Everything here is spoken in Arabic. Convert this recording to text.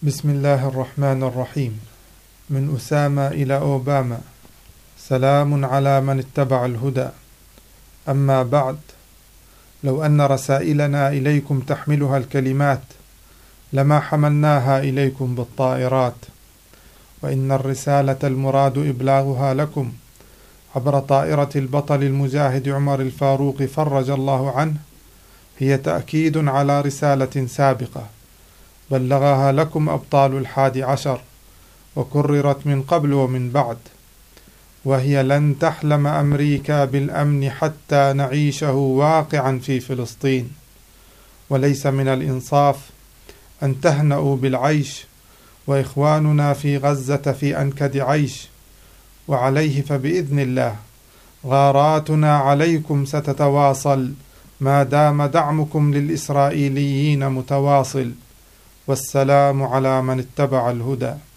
بسم الله الرحمن الرحيم. من أسامة إلى أوباما، سلام على من اتبع الهدى. أما بعد، لو أن رسائلنا إليكم تحملها الكلمات لما حملناها إليكم بالطائرات، وإن الرسالة المراد إبلاغها لكم عبر طائرة البطل المجاهد عمر الفاروق فرج الله عنه هي تأكيد على رسالة سابقة بلغها لكم أبطال 11 وكررت من قبل ومن بعد، وهي لن تحلم أمريكا بالأمن حتى نعيشه واقعا في فلسطين، وليس من الإنصاف أن تهنأوا بالعيش وإخواننا في غزة في أنكد عيش، وعليه فبإذن الله غاراتنا عليكم ستتواصل ما دام دعمكم للإسرائيليين متواصل. والسلام على من اتبع الهدى.